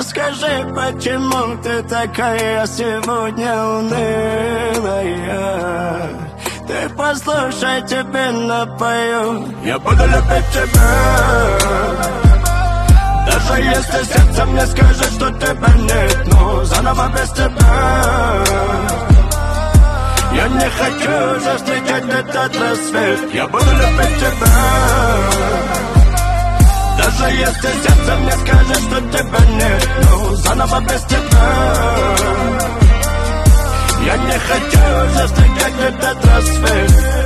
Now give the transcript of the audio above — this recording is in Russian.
Скажи, почему ты такая сегодня унылая? Ты послушай, тебе напою. Я буду любить тебя, даже если сердце мне скажет, что тебя нет. Но заново без тебя я не хочу уже встречать этот рассвет. Я буду любить тебя, даже если сердце мне скажет, что тебя нет. Но заново без тебя я не хочу уже встречать этот рассвет.